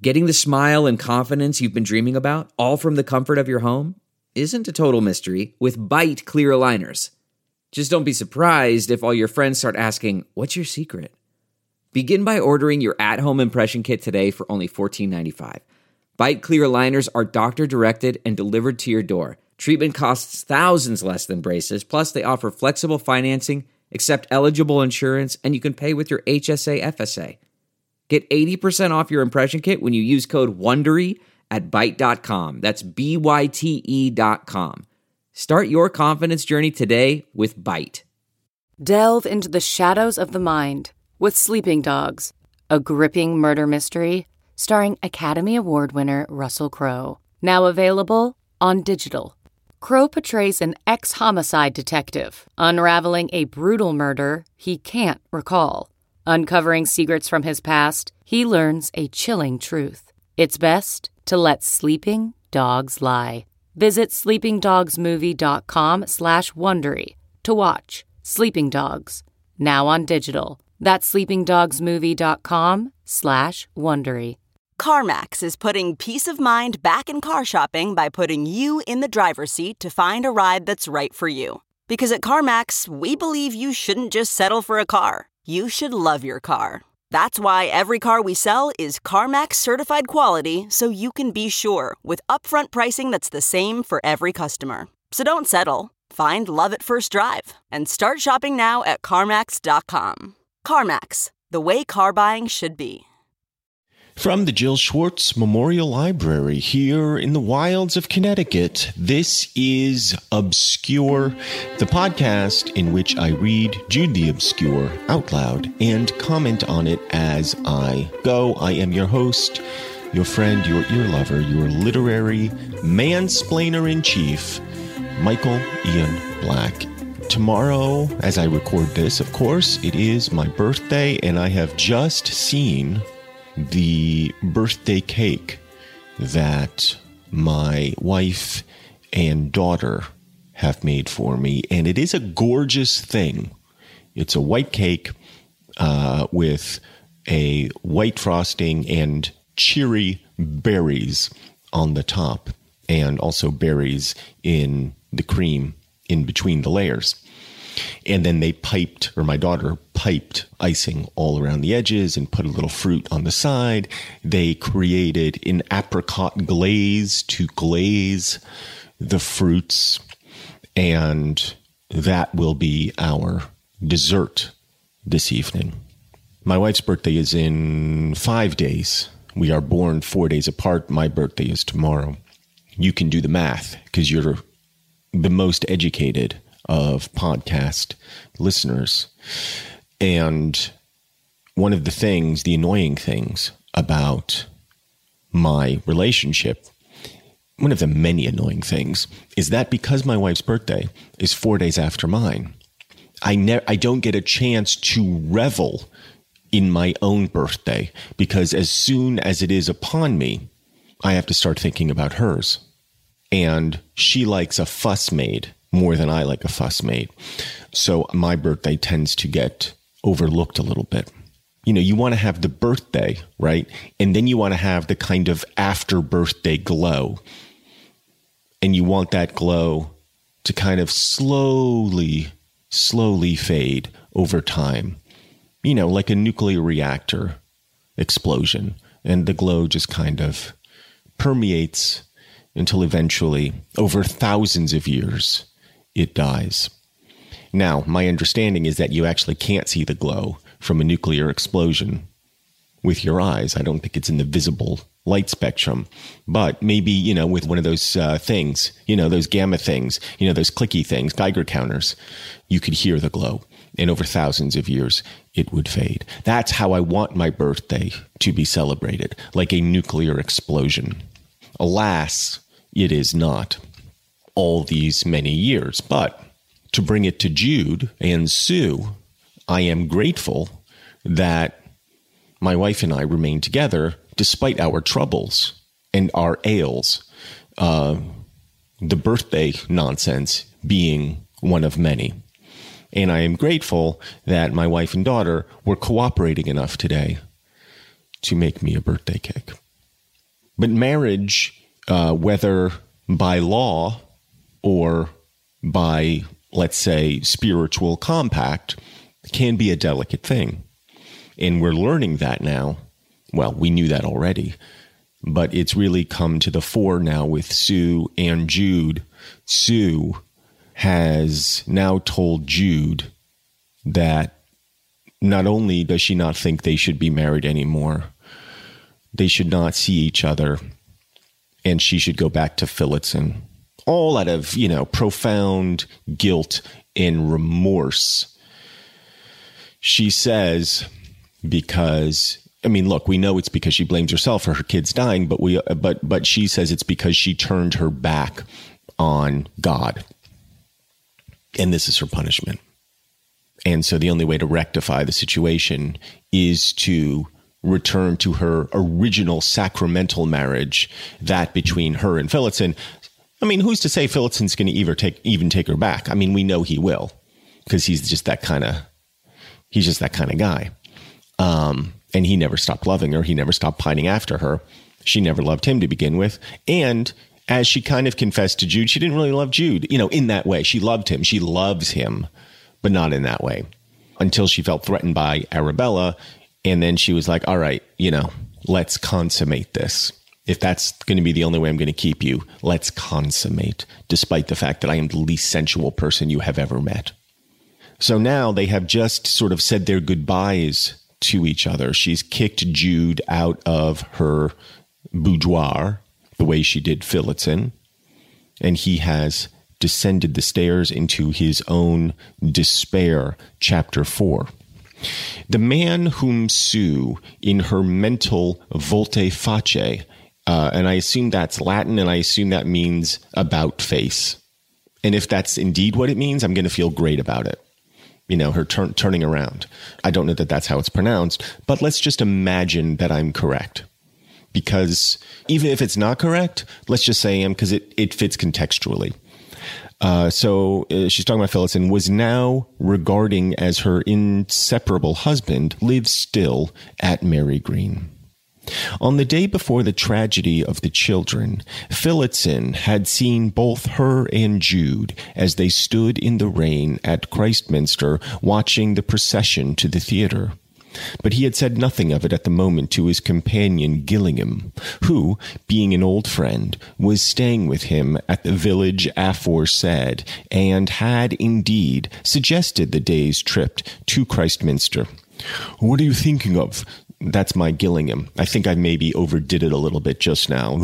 Getting the smile and confidence you've been dreaming about, all from the comfort of your home, isn't a total mystery with Byte clear aligners. Just don't be surprised if all your friends start asking, "What's your secret?" Begin by ordering your at-home impression kit today for only $14.95. Byte clear aligners are doctor-directed and delivered to your door. Treatment costs thousands less than braces, plus they offer flexible financing, accept eligible insurance, and you can pay with your HSA FSA. Get 80% off your impression kit when you use code WONDERY at Byte.com. That's BYTE.com. Start your confidence journey today with Byte. Delve into the shadows of the mind with Sleeping Dogs, a gripping murder mystery starring Academy Award winner Russell Crowe. Now available on digital. Crowe portrays an ex-homicide detective unraveling a brutal murder he can't recall. Uncovering secrets from his past, he learns a chilling truth. It's best to let sleeping dogs lie. Visit sleepingdogsmovie.com/Wondery to watch Sleeping Dogs, now on digital. That's sleepingdogsmovie.com/Wondery. CarMax is putting peace of mind back in car shopping by putting you in the driver's seat to find a ride that's right for you. Because at CarMax, we believe you shouldn't just settle for a car. You should love your car. That's why every car we sell is CarMax certified quality, so you can be sure with upfront pricing that's the same for every customer. So don't settle. Find love at first drive and start shopping now at CarMax.com. CarMax, the way car buying should be. From the Jill Schwartz Memorial Library here in the wilds of Connecticut, this is Obscure, the podcast in which I read Jude the Obscure out loud and comment on it as I go. I am your host, your friend, your ear lover, your literary mansplainer-in-chief, Michael Ian Black. Tomorrow, as I record this, of course, it is my birthday, and I have just seen the birthday cake that my wife and daughter have made for me, and it is a gorgeous thing. It's a white cake with a white frosting and cherry berries on the top, and also berries in the cream in between the layers. And then they piped, or my daughter piped, icing all around the edges and put a little fruit on the side. They created an apricot glaze to glaze the fruits, and that will be our dessert this evening. My wife's birthday is in 5 days. We are born 4 days apart. My birthday is tomorrow. You can do the math because you're the most educated of podcast listeners. And one of the things, the annoying things about my relationship, one of the many annoying things, is that because my wife's birthday is 4 days after mine, I don't get a chance to revel in my own birthday, because as soon as it is upon me, I have to start thinking about hers. And she likes a fuss made more than I like a fuss made. So my birthday tends to get overlooked a little bit. You know, you want to have the birthday, right? And then you want to have the kind of after birthday glow. And you want that glow to kind of slowly fade over time. You know, like a nuclear reactor explosion. And the glow just kind of permeates until eventually, over thousands of years, it dies. Now, my understanding is that you actually can't see the glow from a nuclear explosion with your eyes. I don't think it's in the visible light spectrum. But maybe, you know, with one of those things, you know, those gamma things, you know, those clicky things, Geiger counters, you could hear the glow. And over thousands of years, it would fade. That's how I want my birthday to be celebrated, like a nuclear explosion. Alas, it is not all these many years. But to bring it to Jude and Sue, I am grateful that my wife and I remain together despite our troubles and our ails. The birthday nonsense being one of many. And I am grateful that my wife and daughter were cooperating enough today to make me a birthday cake. But marriage, whether by law or by, let's say, spiritual compact, can be a delicate thing. And we're learning that now. Well, we knew that already, but it's really come to the fore now with Sue and Jude. Sue has now told Jude that not only does she not think they should be married anymore, they should not see each other, and she should go back to Phillotson. All out of, profound guilt and remorse. She says, because, look, we know it's because she blames herself for her kids dying, but she says it's because she turned her back on God. And this is her punishment. And so the only way to rectify the situation is to return to her original sacramental marriage, that between her and Phillotson. Who's to say Phillotson's going to even take her back? We know he will, because he's just that kind of guy. And he never stopped loving her. He never stopped pining after her. She never loved him to begin with. And as she kind of confessed to Jude, she didn't really love Jude, in that way. She loved him. She loves him, but not in that way, until she felt threatened by Arabella. And then she was like, all right, let's consummate this. If that's going to be the only way I'm going to keep you, let's consummate, despite the fact that I am the least sensual person you have ever met. So now they have just sort of said their goodbyes to each other. She's kicked Jude out of her boudoir, the way she did Phillotson, and he has descended the stairs into his own despair, chapter 4. The man whom Sue, in her mental volte-face, and I assume that's Latin, and I assume that means about face. And if that's indeed what it means, I'm going to feel great about it. Her turning around. I don't know that that's how it's pronounced, but let's just imagine that I'm correct. Because even if it's not correct, let's just say I am, because it fits contextually. So she's talking about Phillotson, was now regarding as her inseparable husband, lives still at Mary Green. On the day before the tragedy of the children, Phillotson had seen both her and Jude as they stood in the rain at Christminster watching the procession to the theatre. But he had said nothing of it at the moment to his companion Gillingham, who, being an old friend, was staying with him at the village aforesaid, and had indeed suggested the day's trip to Christminster. "What are you thinking of?" That's my Gillingham. I think I maybe overdid it a little bit just now.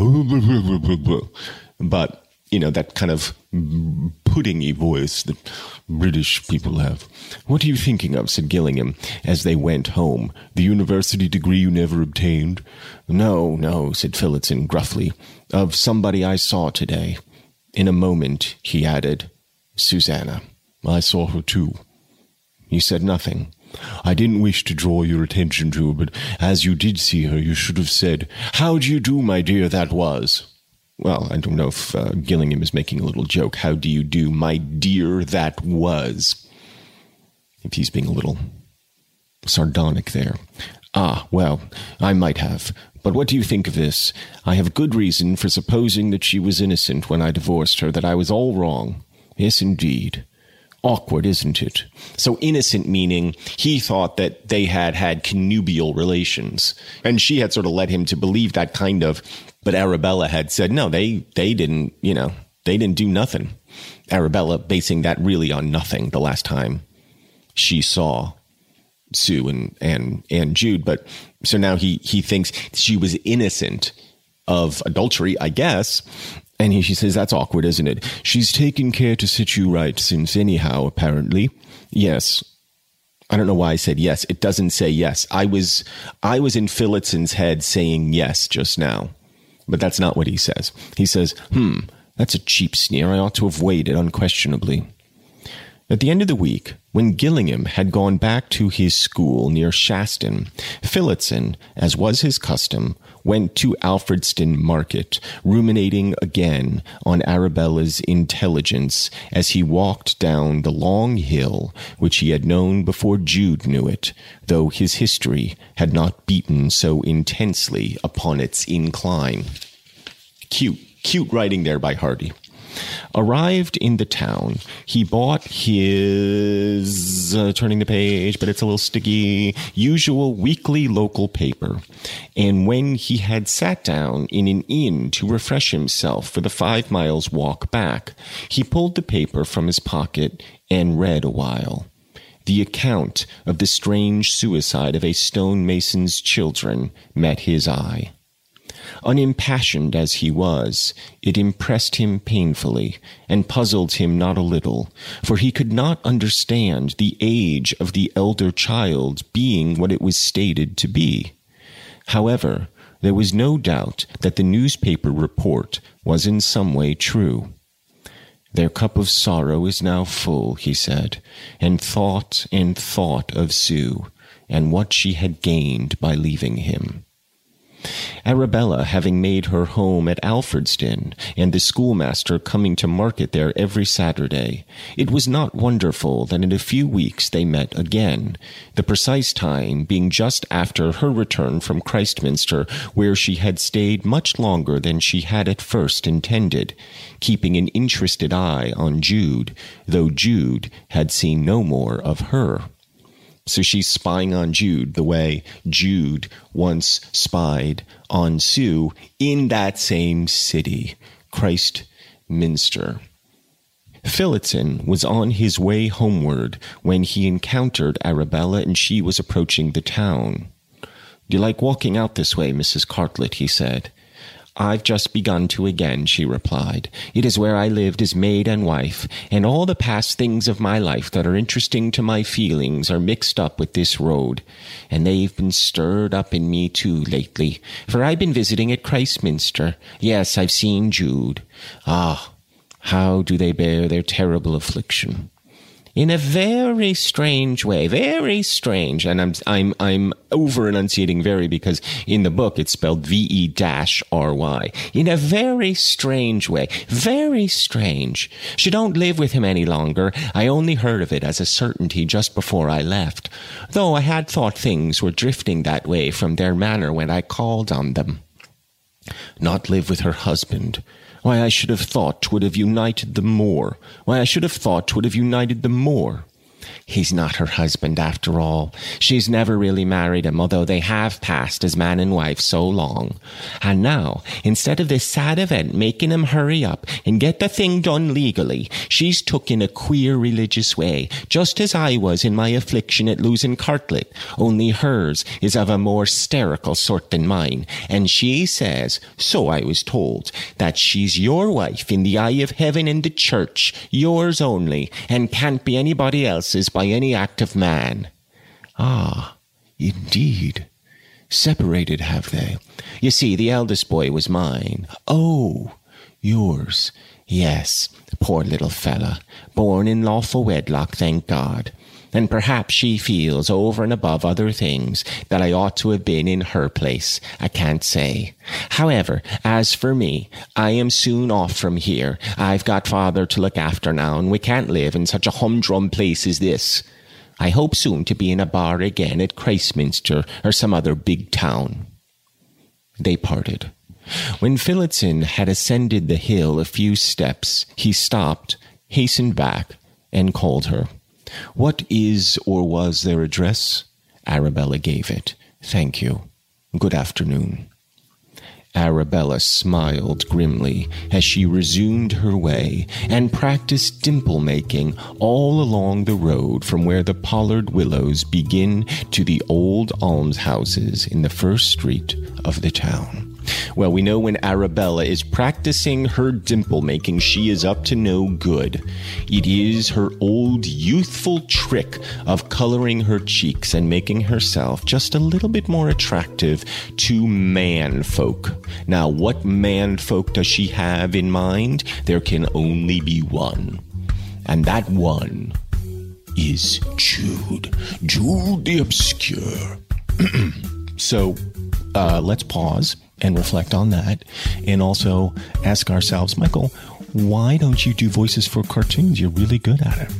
But, that kind of puddingy voice that British people have. "What are you thinking of?" said Gillingham, as they went home. "The university degree you never obtained?" No, said Phillotson gruffly. "Of somebody I saw today." In a moment, he added, "Susanna. I saw her too." You said nothing. "I didn't wish to draw your attention to her, but as you did see her, you should have said, 'How do you do, my dear, that was?'" Well, I don't know if Gillingham is making a little joke. How do you do, my dear, that was? If he's being a little sardonic there. "Ah, well, I might have. But what do you think of this? I have good reason for supposing that she was innocent when I divorced her, that I was all wrong. Yes, indeed. Awkward, isn't it?" So innocent meaning he thought that they had connubial relations. And she had sort of led him to believe that kind of. But Arabella had said, no, they didn't, they didn't do nothing. Arabella basing that really on nothing the last time she saw Sue and Jude. But so now he thinks she was innocent of adultery, I guess. And she says, "That's awkward, isn't it? She's taken care to sit you right since anyhow, apparently." Yes. I don't know why I said yes. It doesn't say yes. I was in Phillotson's head saying yes just now. But that's not what he says. He says, that's a cheap sneer. I ought to have weighed it unquestionably. At the end of the week, when Gillingham had gone back to his school near Shaston, Phillotson, as was his custom, went to Alfredston Market, ruminating again on Arabella's intelligence as he walked down the long hill which he had known before Jude knew it, though his history had not beaten so intensely upon its incline. Cute writing there by Hardy. Arrived in the town, he bought his, turning the page, but it's a little sticky, usual weekly local paper. And when he had sat down in an inn to refresh himself for the 5 miles walk back, he pulled the paper from his pocket and read a while. The account of the strange suicide of a stonemason's children met his eye. Unimpassioned as he was, it impressed him painfully, and puzzled him not a little, for he could not understand the age of the elder child being what it was stated to be. However, there was no doubt that the newspaper report was in some way true. Their cup of sorrow is now full, he said, and thought of Sue, and what she had gained by leaving him. Arabella having made her home at Alfredston, and the schoolmaster coming to market there every Saturday, it was not wonderful that in a few weeks they met again, the precise time being just after her return from Christminster, where she had stayed much longer than she had at first intended, keeping an interested eye on Jude, though Jude had seen no more of her. So she's spying on Jude the way Jude once spied on Sue in that same city, Christminster. Phillotson was on his way homeward when he encountered Arabella, and she was approaching the town. "Do you like walking out this way, Mrs. Cartlett?" he said. "I've just begun to again," she replied. "It is where I lived as maid and wife, and all the past things of my life that are interesting to my feelings are mixed up with this road, and they've been stirred up in me too lately, for I've been visiting at Christminster. Yes, I've seen Jude. Ah, how do they bear their terrible affliction? In a very strange way, very strange." And I'm over-enunciating very because in the book it's spelled V-E-R-Y. "In a very strange way, very strange. She don't live with him any longer. I only heard of it as a certainty just before I left, though I had thought things were drifting that way from their manner when I called on them. Not live with her husband. Why, I should have thought 'twould have united them more. He's not her husband after all. She's never really married him, although they have passed as man and wife so long. And now, instead of this sad event making him hurry up and get the thing done legally, she's took in a queer religious way, just as I was in my affliction at losing Cartlett, only hers is of a more hysterical sort than mine, and she says, so I was told, that she's your wife in the eye of heaven and the church, yours only, and can't be anybody else's by any act of man." "Ah, indeed. Separated, have they? You see, the eldest boy was mine." "Oh, yours. Yes, poor little fella. Born in lawful wedlock, thank God. And perhaps she feels, over and above other things, that I ought to have been in her place. I can't say. However, as for me, I am soon off from here. I've got father to look after now, and we can't live in such a humdrum place as this. I hope soon to be in a bar again at Christminster or some other big town." They parted. When Phillotson had ascended the hill a few steps, he stopped, hastened back, and called her. "What is or was their address?" Arabella gave it. "Thank you. Good afternoon." Arabella smiled grimly as she resumed her way and practiced dimple-making all along the road from where the pollard willows begin to the old almshouses in the first street of the town. Well, we know when Arabella is practicing her dimple-making, she is up to no good. It is her old youthful trick of coloring her cheeks and making herself just a little bit more attractive to man-folk. Now, what man-folk does she have in mind? There can only be one. And that one is Jude. Jude the Obscure. So, let's pause and reflect on that, and also ask ourselves, Michael, why don't you do voices for cartoons? You're really good at it.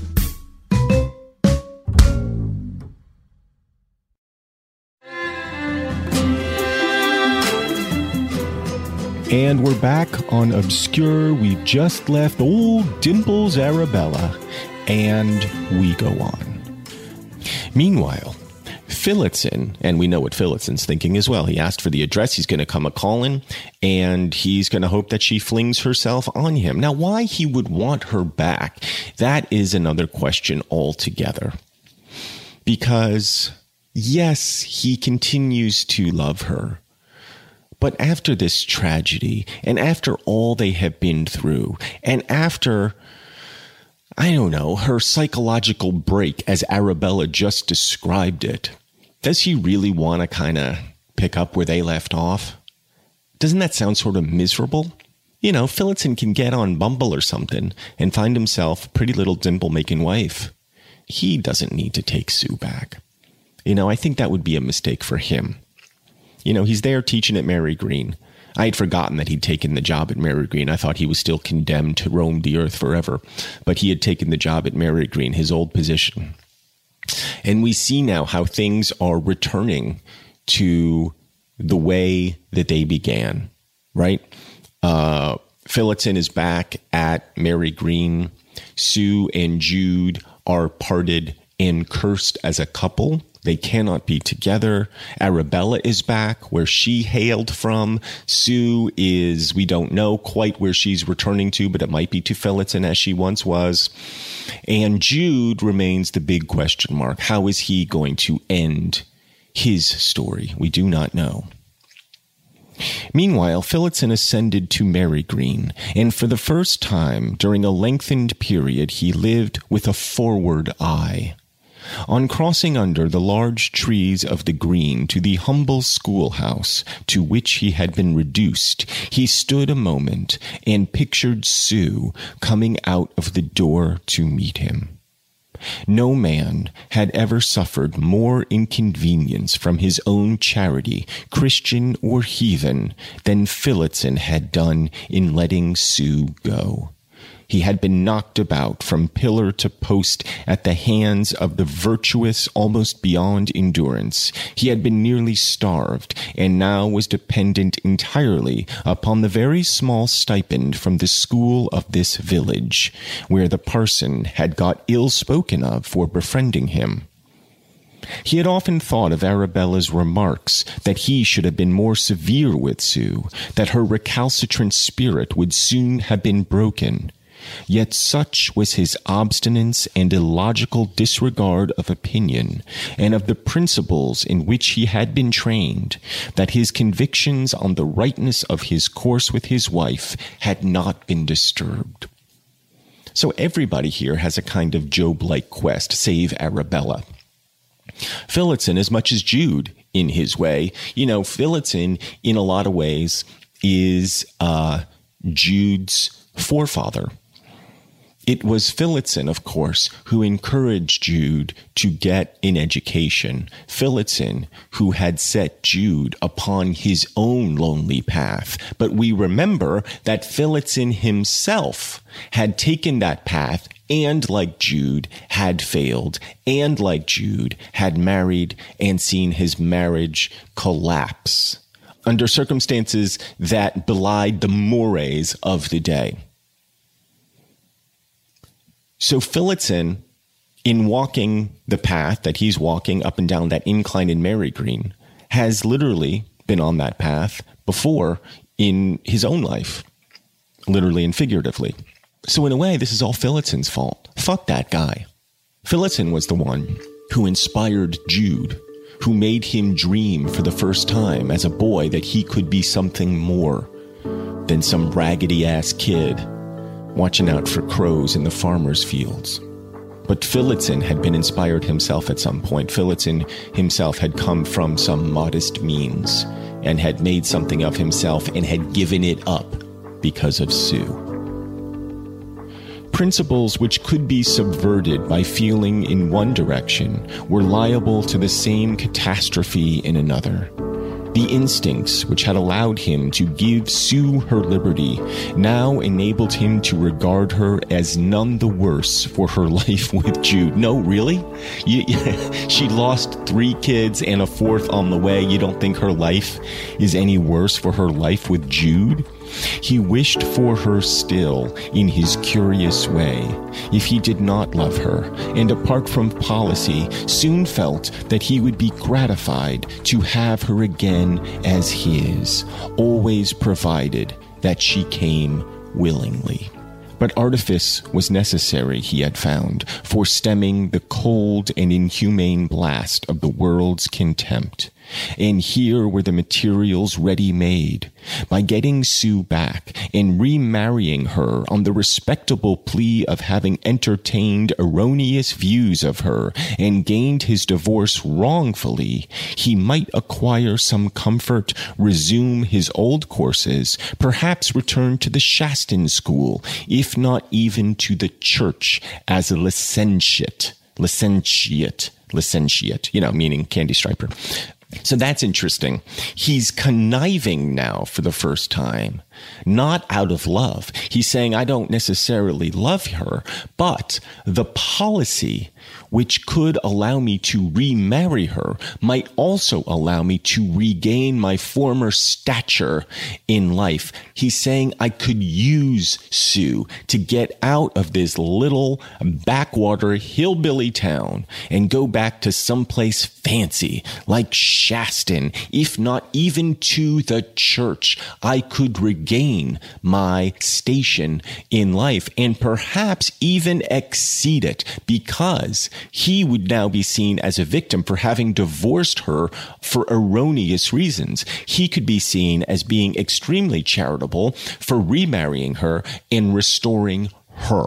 And we're back on Obscure. We just left old Dimples Arabella, and we go on. Meanwhile, Phillotson, and we know what Phillotson's thinking as well. He asked for the address. He's going to come a-callin', and he's going to hope that she flings herself on him. Now, why he would want her back, that is another question altogether. Because, yes, he continues to love her. But after this tragedy, and after all they have been through, and after, I don't know, her psychological break, as Arabella just described it, does he really want to kind of pick up where they left off? Doesn't that sound sort of miserable? You know, Phillotson can get on Bumble or something and find himself a pretty little dimple-making wife. He doesn't need to take Sue back. You know, I think that would be a mistake for him. You know, he's there teaching at Mary Green. I had forgotten that he'd taken the job at Mary Green. I thought he was still condemned to roam the earth forever. But he had taken the job at Mary Green, his old position. And we see now how things are returning to the way that they began, right? Phillotson is back at Mary Green. Sue and Jude are parted and cursed as a couple. They cannot be together. Arabella is back where she hailed from. Sue is, we don't know quite where she's returning to, but it might be to Phillotson as she once was. And Jude remains the big question mark. How is he going to end his story? We do not know. Meanwhile, Phillotson ascended to Mary Green, and for the first time during a lengthened period, he lived with a forward eye. On crossing under the large trees of the green to the humble schoolhouse to which he had been reduced, he stood a moment and pictured Sue coming out of the door to meet him. No man had ever suffered more inconvenience from his own charity, Christian or heathen, than Phillotson had done in letting Sue go. He had been knocked about from pillar to post at the hands of the virtuous almost beyond endurance. He had been nearly starved, and now was dependent entirely upon the very small stipend from the school of this village, where the parson had got ill spoken of for befriending him. He had often thought of Arabella's remarks that he should have been more severe with Sue, that her recalcitrant spirit would soon have been broken. Yet such was his obstinance and illogical disregard of opinion and of the principles in which he had been trained, that his convictions on the rightness of his course with his wife had not been disturbed. So everybody here has a kind of Job-like quest, save Arabella. Phillotson, as much as Jude, in his way. You know, Phillotson, in a lot of ways, is Jude's forefather. It was Phillotson, of course, who encouraged Jude to get an education. Phillotson, who had set Jude upon his own lonely path. But we remember that Phillotson himself had taken that path and, like Jude, had failed, and, like Jude, had married and seen his marriage collapse under circumstances that belied the mores of the day. So Phillotson, in walking the path that he's walking up and down that incline in Mary Green, has literally been on that path before in his own life, literally and figuratively. So in a way, this is all Phillotson's fault. Fuck that guy. Phillotson was the one who inspired Jude, who made him dream for the first time as a boy that he could be something more than some raggedy-ass kid watching out for crows in the farmer's fields. But Phillotson had been inspired himself at some point. Phillotson himself had come from some modest means and had made something of himself and had given it up because of Sue. Principles which could be subverted by feeling in one direction were liable to the same catastrophe in another. The instincts which had allowed him to give Sue her liberty now enabled him to regard her as none the worse for her life with Jude. No, really? She lost 3 kids and a 4th on the way. You don't think her life is any worse for her life with Jude? He wished for her still in his curious way, if he did not love her, and apart from policy, soon felt that he would be gratified to have her again as his, always provided that she came willingly. But artifice was necessary, he had found, for stemming the cold and inhumane blast of the world's contempt. And here were the materials ready-made. By getting Sue back and remarrying her on the respectable plea of having entertained erroneous views of her and gained his divorce wrongfully, he might acquire some comfort, resume his old courses, perhaps return to the Shaston school, if not even to the church as a licentiate, meaning Candy Striper. So that's interesting. He's conniving now for the first time, not out of love. He's saying, I don't necessarily love her, but the policy which could allow me to remarry her might also allow me to regain my former stature in life. He's saying I could use Sue to get out of this little backwater hillbilly town and go back to someplace fancy like Shaston, if not even to the church. I could regain my station in life and perhaps even exceed it, because he would now be seen as a victim for having divorced her for erroneous reasons. He could be seen as being extremely charitable for remarrying her and restoring her.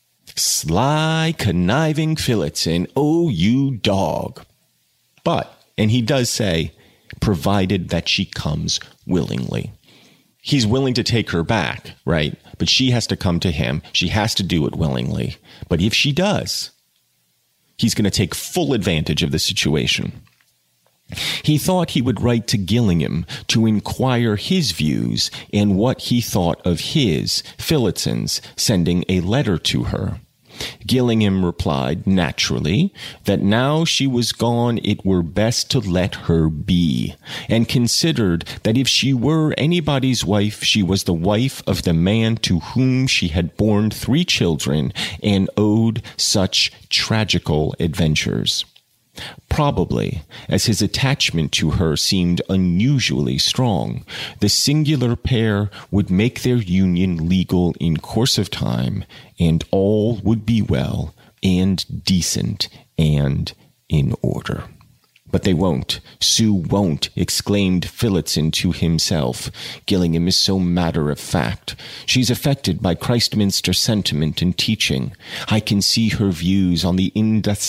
Sly, conniving Phillotson, oh, you dog. But, and he does say, provided that she comes willingly. He's willing to take her back, right? But she has to come to him. She has to do it willingly. But if she does, he's going to take full advantage of the situation. He thought he would write to Gillingham to inquire his views and what he thought of his, Phillotson's, sending a letter to her. Gillingham replied, naturally, that now she was gone it were best to let her be, and considered that if she were anybody's wife, she was the wife of the man to whom she had borne 3 children and owed such tragical adventures. Probably, as his attachment to her seemed unusually strong, the singular pair would make their union legal in course of time, and all would be well and decent and in order. But they won't. Sue won't, exclaimed Phillotson to himself. Gillingham is so matter-of-fact. She's affected by Christminster sentiment and teaching. I can see her views on the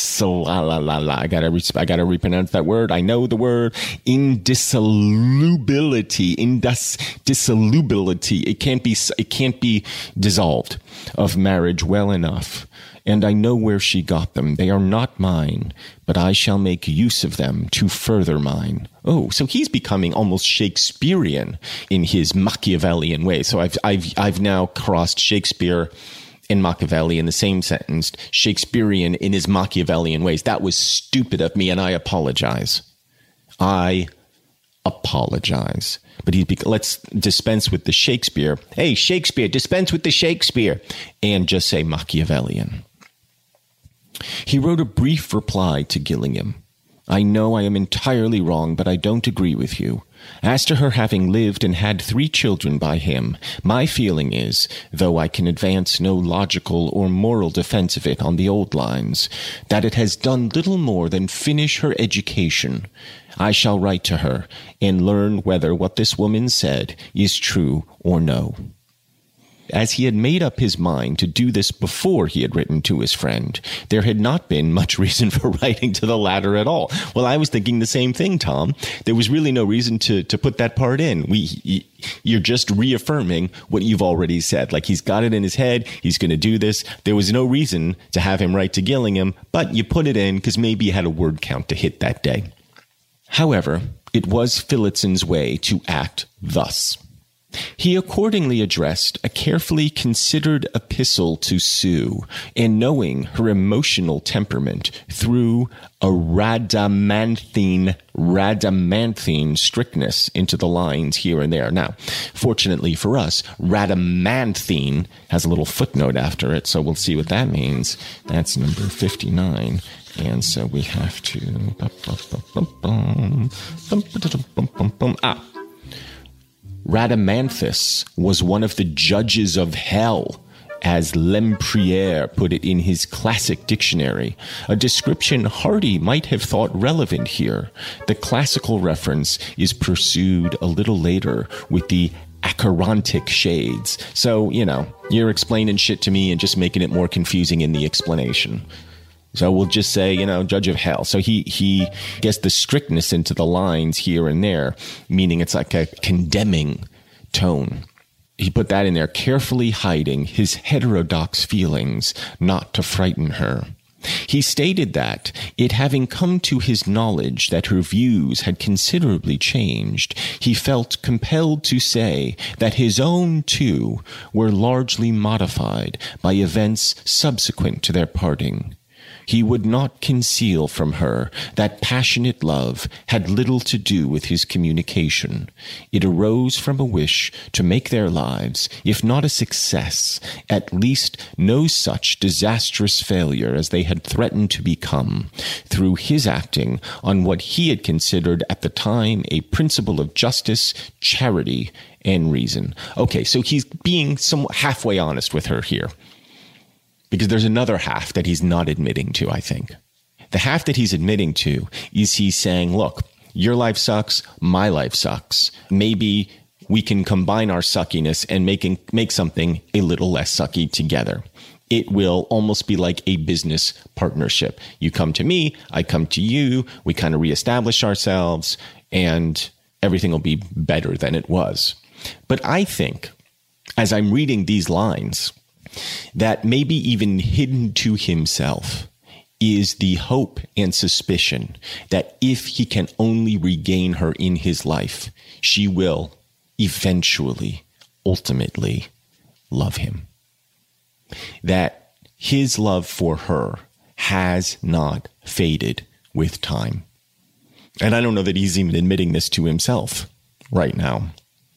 I gotta repronounce that word. I know the word. Indissolubility. It can't be dissolved of marriage well enough. And I know where she got them. They are not mine, but I shall make use of them to further mine. Oh, so he's becoming almost Shakespearean in his Machiavellian way. So I've now crossed Shakespeare and Machiavelli in the same sentence, Shakespearean in his Machiavellian ways. That was stupid of me, and I apologize. But let's dispense with the Shakespeare. Hey, Shakespeare, dispense with the Shakespeare, and just say Machiavellian. He wrote a brief reply to Gillingham. I know I am entirely wrong, but I don't agree with you. As to her having lived and had 3 children by him, my feeling is, though I can advance no logical or moral defense of it on the old lines, that it has done little more than finish her education. I shall write to her and learn whether what this woman said is true or no. As he had made up his mind to do this before he had written to his friend, there had not been much reason for writing to the latter at all. Well, I was thinking the same thing, Tom. There was really no reason to put that part in. You're just reaffirming what you've already said. Like, he's got it in his head. He's going to do this. There was no reason to have him write to Gillingham, but you put it in because maybe you had a word count to hit that day. However, it was Philitson's way to act thus. He accordingly addressed a carefully considered epistle to Sue, and knowing her emotional temperament, threw a Rhadamanthine strictness into the lines here and there. Now, fortunately for us, Rhadamanthine has a little footnote after it, so we'll see what that means. That's number 59. And so we have to... Rhadamanthus was one of the judges of hell, as Lempriere put it in his classic dictionary, a description Hardy might have thought relevant here. The classical reference is pursued a little later with the acherontic shades. So, you're explaining shit to me and just making it more confusing in the explanation. So we'll just say, judge of hell. So he gets the strictness into the lines here and there, meaning it's like a condemning tone. He put that in there, carefully hiding his heterodox feelings, not to frighten her. He stated that, it having come to his knowledge that her views had considerably changed, he felt compelled to say that his own, too, were largely modified by events subsequent to their parting. He would not conceal from her that passionate love had little to do with his communication. It arose from a wish to make their lives, if not a success, at least no such disastrous failure as they had threatened to become, through his acting on what he had considered at the time a principle of justice, charity, and reason. Okay, so he's being somewhat halfway honest with her here. Because there's another half that he's not admitting to, I think. The half that he's admitting to is he's saying, look, your life sucks, my life sucks. Maybe we can combine our suckiness and make something a little less sucky together. It will almost be like a business partnership. You come to me, I come to you, we kind of reestablish ourselves, and everything will be better than it was. But I think, as I'm reading these lines, that maybe even hidden to himself is the hope and suspicion that if he can only regain her in his life, she will eventually, ultimately love him. That his love for her has not faded with time. And I don't know that he's even admitting this to himself right now.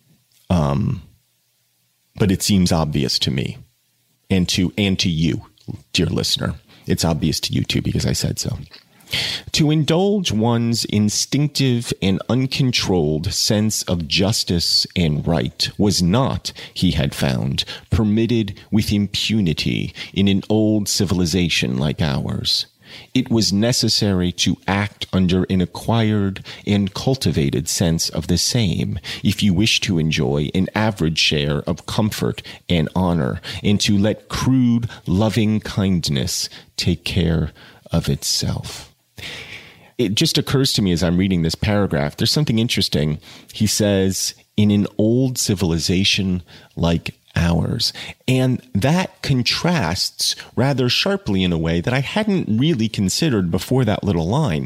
But it seems obvious to me. And to you, dear listener. It's obvious to you too, because I said so. To indulge one's instinctive and uncontrolled sense of justice and right was not, he had found, permitted with impunity in an old civilization like ours. It was necessary to act under an acquired and cultivated sense of the same if you wish to enjoy an average share of comfort and honor, and to let crude, loving kindness take care of itself. It just occurs to me as I'm reading this paragraph, there's something interesting. He says, in an old civilization like ours. And that contrasts rather sharply in a way that I hadn't really considered before that little line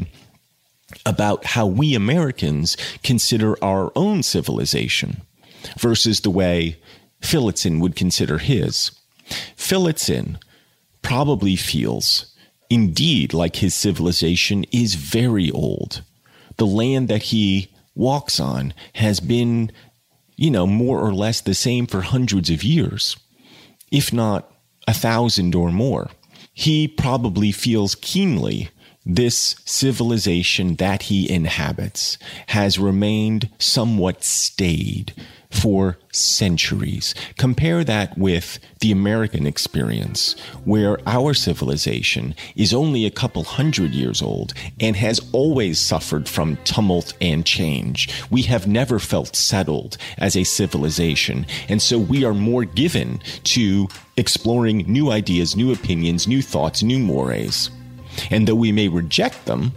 about how we Americans consider our own civilization versus the way Philitson would consider his. Philitson probably feels indeed like his civilization is very old. The land that he walks on has been more or less the same for hundreds of years, if not 1,000 or more. He probably feels keenly this civilization that he inhabits has remained somewhat staid for centuries. Compare that with the American experience, where our civilization is only a couple hundred years old and has always suffered from tumult and change. We have never felt settled as a civilization, and so we are more given to exploring new ideas, new opinions, new thoughts, new mores. And though we may reject them,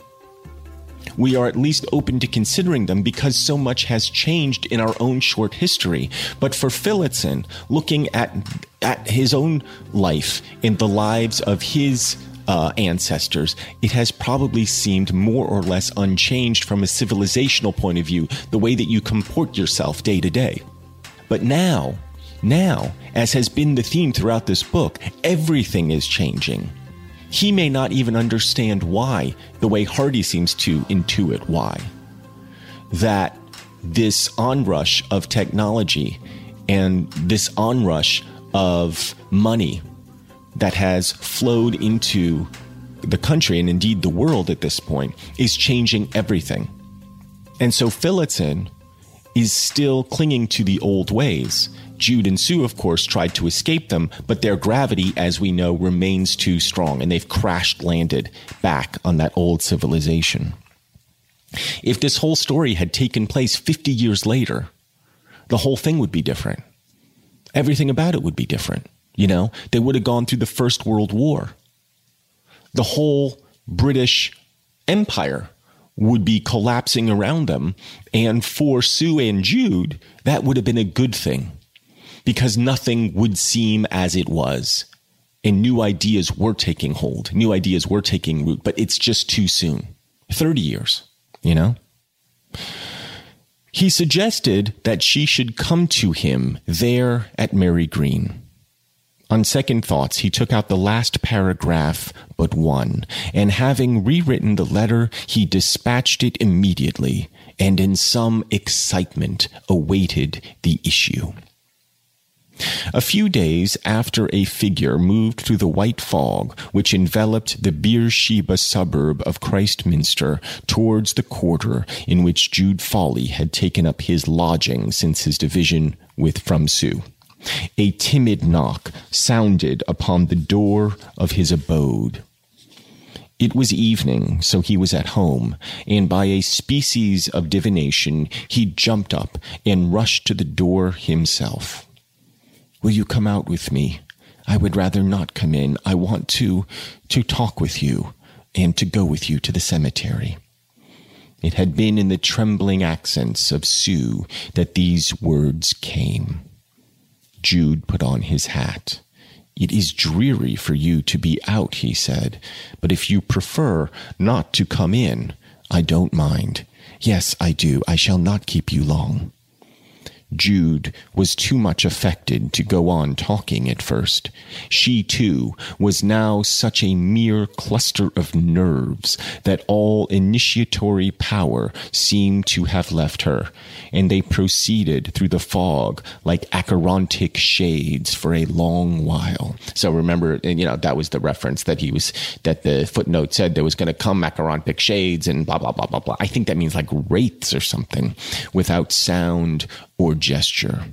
we are at least open to considering them because so much has changed in our own short history. But for Philitson, looking at his own life and the lives of his ancestors, it has probably seemed more or less unchanged from a civilizational point of view, the way that you comport yourself day to day. But now, as has been the theme throughout this book, everything is changing. He may not even understand why, the way Hardy seems to intuit why. That this onrush of technology and this onrush of money that has flowed into the country and indeed the world at this point is changing everything. And so Phillotson is still clinging to the old ways. Jude and Sue, of course, tried to escape them, but their gravity, as we know, remains too strong, and they've crash-landed back on that old civilization. If this whole story had taken place 50 years later, the whole thing would be different. Everything about it would be different. You know, they would have gone through the First World War. The whole British Empire would be collapsing around them. And for Sue and Jude, that would have been a good thing, because nothing would seem as it was. And new ideas were taking hold. New ideas were taking root, but it's just too soon. 30 years, you know? He suggested that she should come to him there at Mary Green. On second thoughts, he took out the last paragraph but one, and having rewritten the letter, he dispatched it immediately, and in some excitement awaited the issue. A few days after a figure moved through the white fog which enveloped the Beersheba suburb of Christminster towards the quarter in which Jude Fawley had taken up his lodging since his division from Sue. A timid knock sounded upon the door of his abode. It was evening, so he was at home, and by a species of divination he jumped up and rushed to the door himself. "Will you come out with me? I would rather not come in. I want to talk with you and to go with you to the cemetery." It had been in the trembling accents of Sue that these words came. Jude put on his hat. "It is dreary for you to be out," he said, "but if you prefer not to come in, I don't mind. Yes, I do. I shall not keep you long." Jude was too much affected to go on talking at first. She, too, was now such a mere cluster of nerves that all initiatory power seemed to have left her, and they proceeded through the fog like acherontic shades for a long while. So remember, and that was the reference that the footnote said there was going to come acherontic shades and blah, blah, blah, blah, blah. I think that means like wraiths or something, without sound or gesture.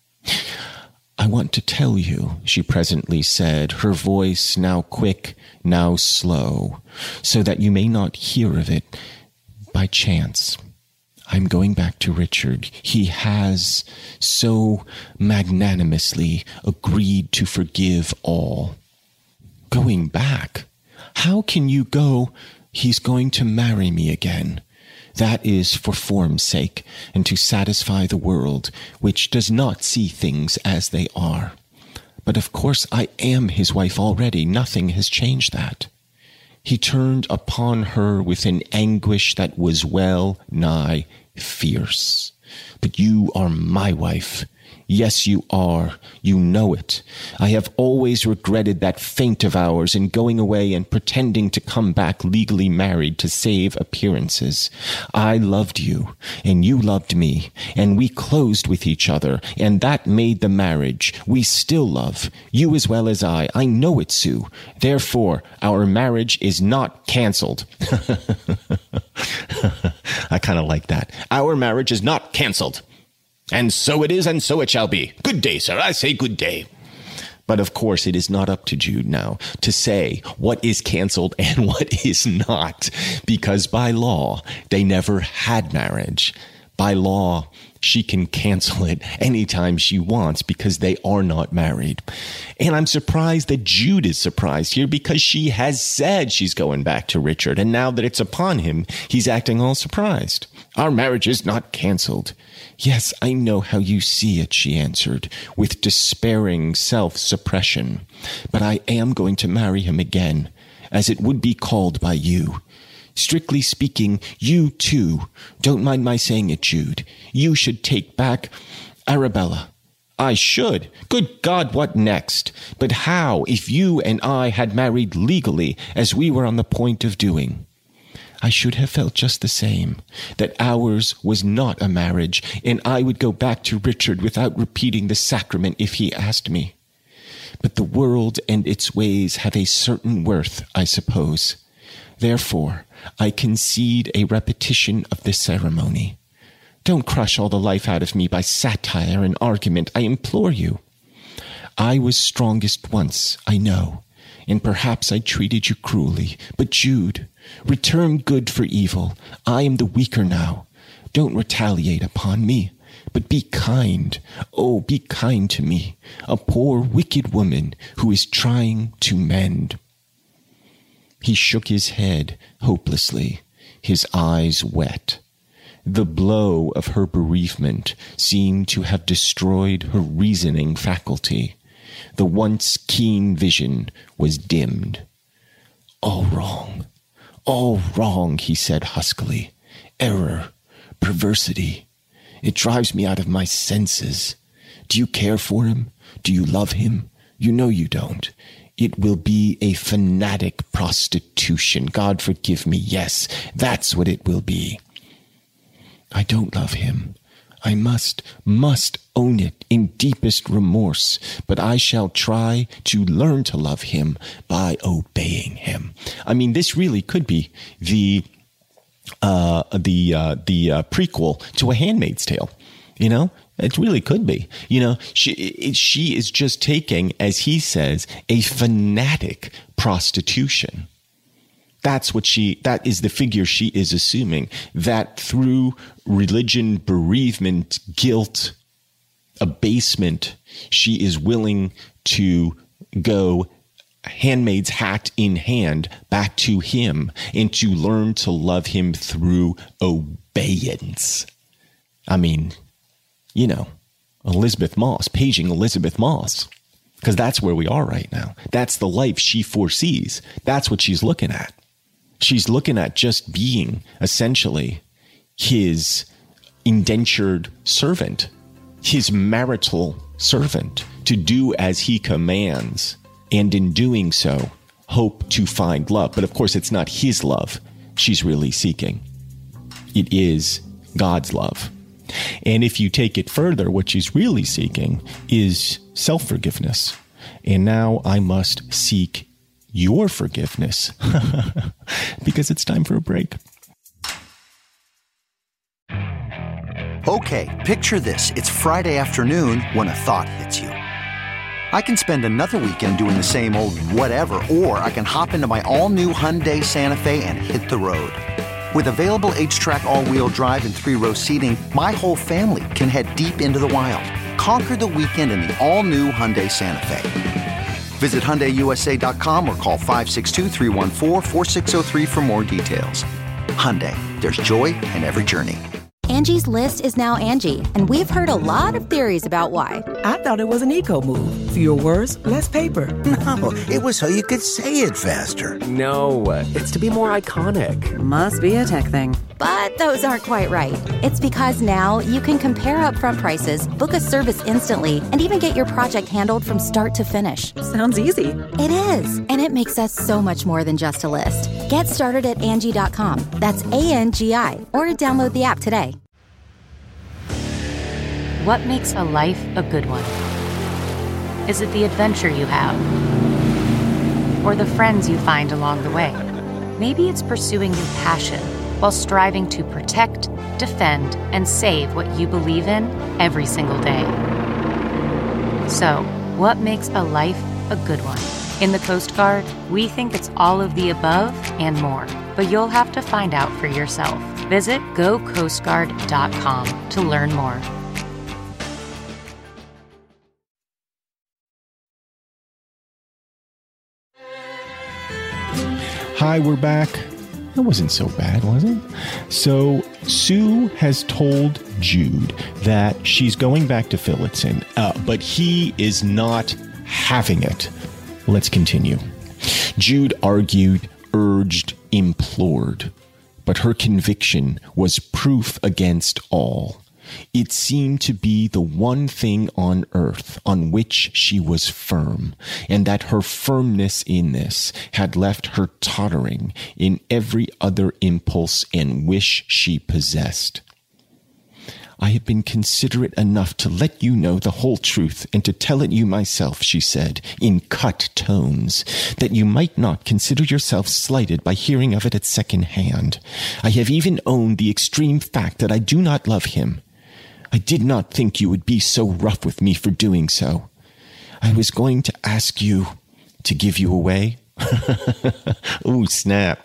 "I want to tell you," she presently said, her voice now quick, now slow, "so that you may not hear of it by chance. I'm going back to Richard. He has so magnanimously agreed to forgive all." "Going back? How can you go? He's going to marry me again. That is for form's sake, and to satisfy the world, which does not see things as they are. But of course I am his wife already. Nothing has changed that." He turned upon her with an anguish that was well nigh fierce. "But you are my wife. Yes, you are. You know it. I have always regretted that feint of ours in going away and pretending to come back legally married to save appearances. I loved you, and you loved me, and we closed with each other, and that made the marriage. We still love, you as well as I. I know it, Sue. Therefore, our marriage is not canceled." I kind of like that. "Our marriage is not canceled. And so it is, and so it shall be. Good day, sir. I say good day." But of course, it is not up to Jude now to say what is canceled and what is not, because by law, they never had marriage. By law, she can cancel it anytime she wants because they are not married. And I'm surprised that Jude is surprised here, because she has said she's going back to Richard, and now that it's upon him, he's acting all surprised. "Our marriage is not canceled." "Yes, I know how you see it," she answered, with despairing self-suppression. "But I am going to marry him again, as it would be called by you. Strictly speaking, you too, don't mind my saying it, Jude, you should take back Arabella. I should. Good God, what next? But how if you and I had married legally as we were on the point of doing? I should have felt just the same, that ours was not a marriage, and I would go back to Richard without repeating the sacrament if he asked me. But the world and its ways have a certain worth, I suppose. Therefore, I concede a repetition of the ceremony. Don't crush all the life out of me by satire and argument, I implore you. I was strongest once, I know, and perhaps I treated you cruelly. But Jude, return good for evil. I am the weaker now. Don't retaliate upon me, but be kind. Oh, be kind to me, a poor, wicked woman who is trying to mend. He shook his head hopelessly, his eyes wet. The blow of her bereavement seemed to have destroyed her reasoning faculty. The once keen vision was dimmed. All wrong, he said huskily. Error, perversity. It drives me out of my senses. Do you care for him? Do you love him? You know you don't. It will be a fanatic prostitution. God forgive me. Yes, that's what it will be. I don't love him. I must own it in deepest remorse, but I shall try to learn to love him by obeying him. I mean, this really could be the prequel to A Handmaid's Tale. You know, it really could be. You know, she is just taking, as he says, a fanatic prostitution. That is the figure she is assuming, that through religion, bereavement, guilt, abasement, she is willing to go handmaid's hat in hand back to him and to learn to love him through obedience. I mean, you know, Elizabeth Moss, paging Elizabeth Moss, because that's where we are right now. That's the life she foresees. That's what she's looking at. She's looking at just being essentially his indentured servant, his marital servant, to do as he commands, and in doing so, hope to find love. But of course, it's not his love she's really seeking. It is God's love. And if you take it further, what she's really seeking is self-forgiveness. And now I must seek your forgiveness because it's time for a break. Okay, picture this. It's Friday afternoon when a thought hits you. I can spend another weekend doing the same old whatever, or I can hop into my all-new Hyundai Santa Fe and hit the road. With available H-Track all-wheel drive and 3-row seating, my whole family can head deep into the wild. Conquer the weekend in the all-new Hyundai Santa Fe. Visit HyundaiUSA.com or call 562-314-4603 for more details. Hyundai, there's joy in every journey. Angie's List is now Angie, and we've heard a lot of theories about why. I thought it was an eco move. Fewer words, less paper. No, it was so you could say it faster. No, it's to be more iconic. Must be a tech thing. But those aren't quite right. It's because now you can compare upfront prices, book a service instantly, and even get your project handled from start to finish. Sounds easy. It is, and it makes us so much more than just a list. Get started at Angie.com. That's ANGI, or download the app today. What makes a life a good one? Is it the adventure you have? Or the friends you find along the way? Maybe it's pursuing your passion while striving to protect, defend, and save what you believe in every single day. So, what makes a life a good one? In the Coast Guard, we think it's all of the above and more, but you'll have to find out for yourself. Visit GoCoastGuard.com to learn more. Hi, we're back. That wasn't so bad, was it? So Sue has told Jude that she's going back to Phillotson, but he is not having it. Let's continue. Jude argued, urged, implored, but her conviction was proof against all. It seemed to be the one thing on earth on which she was firm, and that her firmness in this had left her tottering in every other impulse and wish she possessed. I have been considerate enough to let you know the whole truth and to tell it you myself, she said, in cut tones, that you might not consider yourself slighted by hearing of it at second hand. I have even owned the extreme fact that I do not love him. I did not think you would be so rough with me for doing so. I was going to ask you to give you away. Ooh, snap.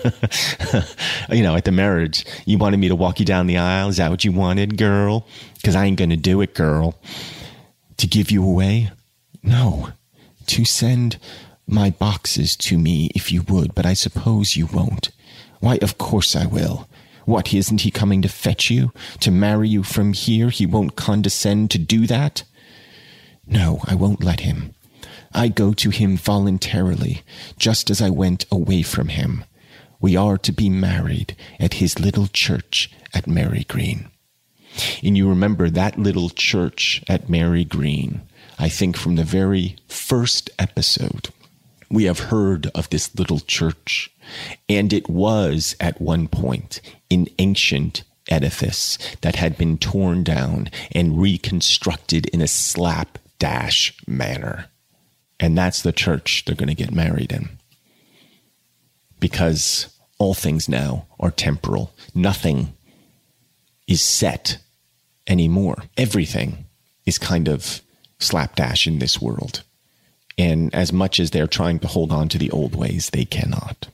At the marriage, you wanted me to walk you down the aisle. Is that what you wanted, girl? Because I ain't going to do it, girl. To give you away? No. To send my boxes to me if you would, but I suppose you won't. Why, of course I will. What, isn't he coming to fetch you? To marry you from here? He won't condescend to do that? No, I won't let him. I go to him voluntarily, just as I went away from him. We are to be married at his little church at Marygreen. And you remember that little church at Marygreen, I think from the very first episode, we have heard of this little church. And it was, at one point, an ancient edifice that had been torn down and reconstructed in a slapdash manner. And that's the church they're going to get married in. Because all things now are temporal. Nothing is set anymore. Everything is kind of slapdash in this world. And as much as they're trying to hold on to the old ways, they cannot.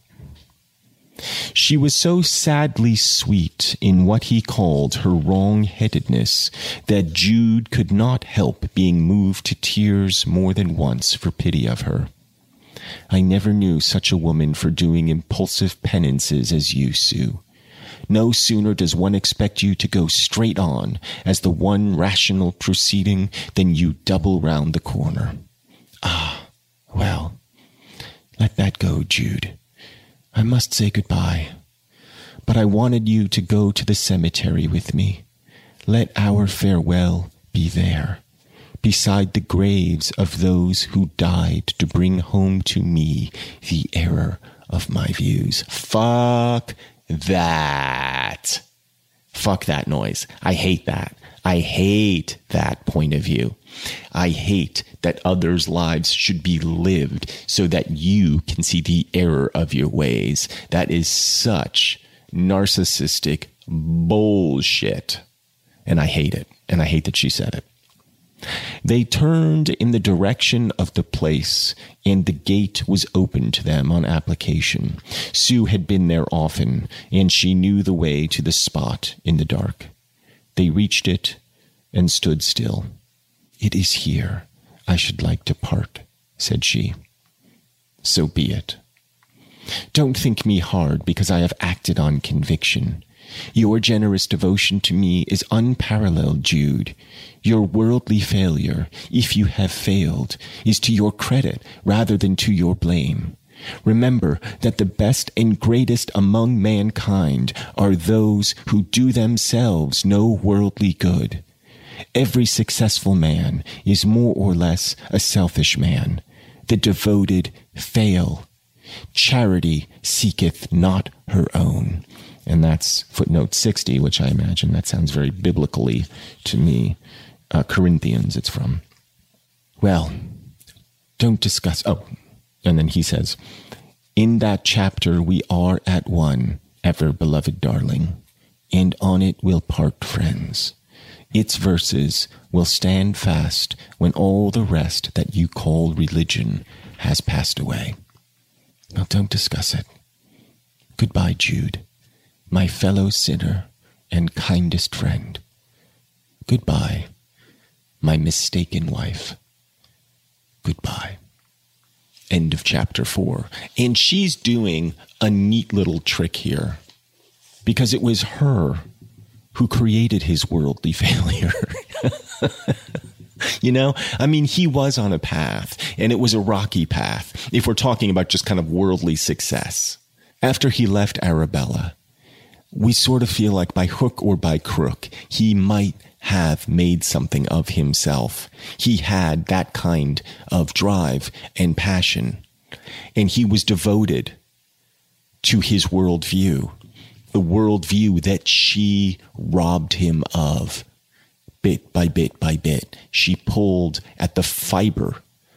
She was so sadly sweet in what he called her wrong-headedness that Jude could not help being moved to tears more than once for pity of her. I never knew such a woman for doing impulsive penances as you, Sue. No sooner does one expect you to go straight on as the one rational proceeding than you double round the corner. Ah, well, let that go, Jude. I must say goodbye, but I wanted you to go to the cemetery with me. Let our farewell be there, beside the graves of those who died to bring home to me the error of my views. Fuck that. Fuck that noise. I hate that. I hate that point of view. I hate that others' lives should be lived so that you can see the error of your ways. That is such narcissistic bullshit. And I hate it. And I hate that she said it. They turned in the direction of the place, and the gate was opened to them on application. Sue had been there often, and she knew the way to the spot in the dark. They reached it and stood still. It is here I should like to part, said she. So be it. Don't think me hard because I have acted on conviction. Your generous devotion to me is unparalleled, Jude. Your worldly failure, if you have failed, is to your credit rather than to your blame. Remember that the best and greatest among mankind are those who do themselves no worldly good. Every successful man is more or less a selfish man. The devoted fail. Charity seeketh not her own. And that's footnote 60, which I imagine that sounds very biblically to me. Corinthians it's from. Well, don't discuss... Oh, and then he says, in that chapter we are at one, ever beloved darling, and on it we'll part friends. Its verses will stand fast when all the rest that you call religion has passed away. Now don't discuss it. Goodbye, Jude, my fellow sinner and kindest friend. Goodbye, my mistaken wife. Goodbye. End of chapter 4. And she's doing a neat little trick here because it was her who created his worldly failure. You know, I mean, he was on a path, and it was a rocky path, if we're talking about just kind of worldly success. After he left Arabella, we sort of feel like by hook or by crook, he might have made something of himself. He had that kind of drive and passion, and he was devoted to his worldview, the worldview that she robbed him of. Bit by bit by bit, she pulled at the fiber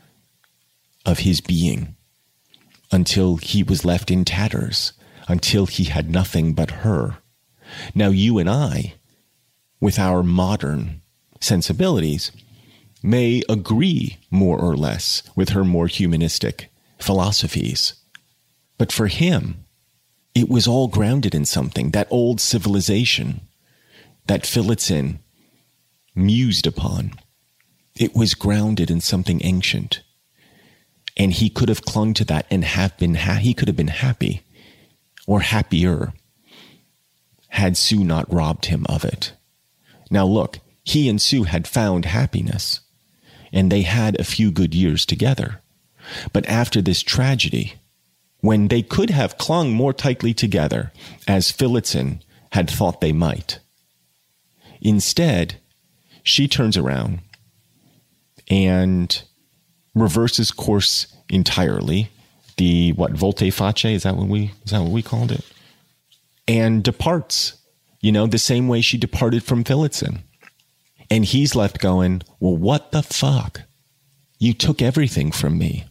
of his being until he was left in tatters, until he had nothing but her. Now, you and I, with our modern sensibilities, may agree more or less with her more humanistic philosophies. But for him, it was all grounded in something, that old civilization that Phillotson mused upon. It was grounded in something ancient. And he could have clung to that and he could have been happy or happier had Sue not robbed him of it. Now look, he and Sue had found happiness, and they had a few good years together. But after this tragedy, when they could have clung more tightly together, as Phillotson had thought they might, instead, she turns around and reverses course entirely. The volte face, is that what we called it? And departs, the same way she departed from Phillotson. And he's left going, well, what the fuck? You took everything from me.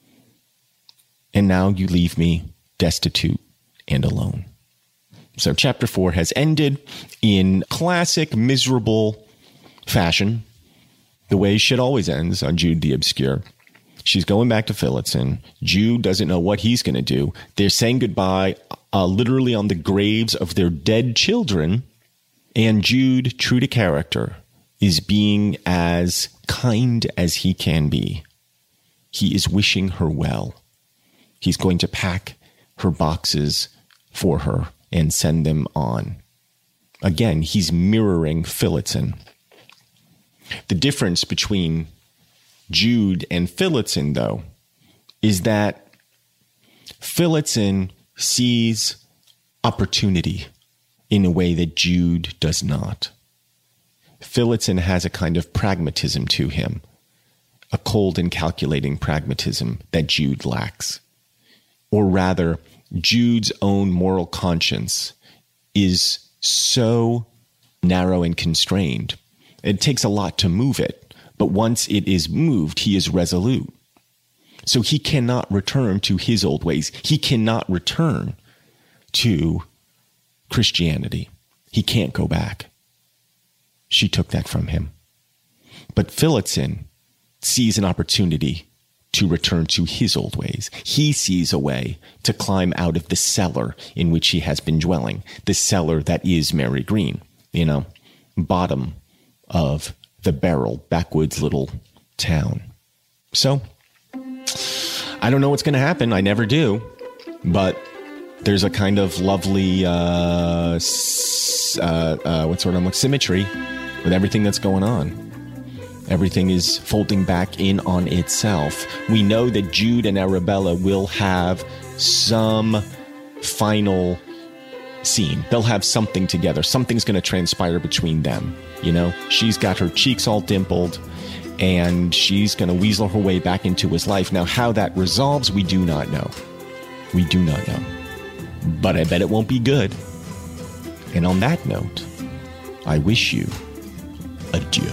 And now you leave me destitute and alone. So chapter 4 has ended in classic miserable fashion, the way shit always ends on Jude the Obscure. She's going back to Phillotson. Jude doesn't know what he's going to do. They're saying goodbye literally on the graves of their dead children. And Jude, true to character, is being as kind as he can be. He is wishing her well. He's going to pack her boxes for her and send them on. Again, he's mirroring Phillotson. The difference between Jude and Phillotson, though, is that Phillotson sees opportunity in a way that Jude does not. Phillotson has a kind of pragmatism to him, a cold and calculating pragmatism that Jude lacks. Or rather, Jude's own moral conscience is so narrow and constrained. It takes a lot to move it, but once it is moved, he is resolute. So he cannot return to his old ways. He cannot return to Christianity. He can't go back. She took that from him. But Phillotson sees an opportunity to return to his old ways. He sees a way to climb out of the cellar in which he has been dwelling, the cellar that is Mary Green, bottom of the barrel, backwoods little town. So, I don't know what's going to happen. I never do. But there's a kind of lovely, symmetry with everything that's going on. Everything is folding back in on itself. We know that Jude and Arabella will have some final scene. They'll have something together. Something's going to transpire between them. She's got her cheeks all dimpled, and she's going to weasel her way back into his life. Now, how that resolves, we do not know. We do not know. But I bet it won't be good. And on that note, I wish you adieu.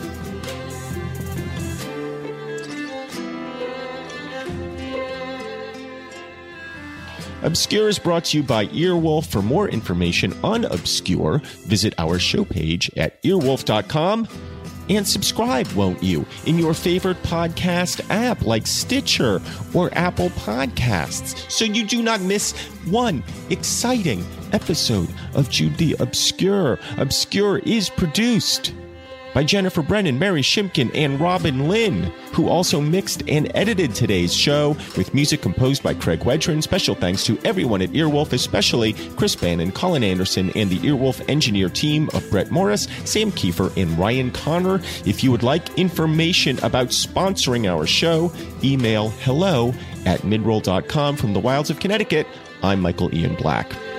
Obscure is brought to you by Earwolf. For more information on Obscure, visit our show page at earwolf.com. And subscribe, won't you, in your favorite podcast app like Stitcher or Apple Podcasts, so you do not miss one exciting episode of Jude the Obscure. Obscure is produced by Jennifer Brennan, Mary Shimkin, and Robin Lynn, who also mixed and edited today's show with music composed by Craig Wedren. Special thanks to everyone at Earwolf, especially Chris Bannon, Colin Anderson, and the Earwolf engineer team of Brett Morris, Sam Kiefer, and Ryan Connor. If you would like information about sponsoring our show, email hello@midroll.com. From the wilds of Connecticut, I'm Michael Ian Black.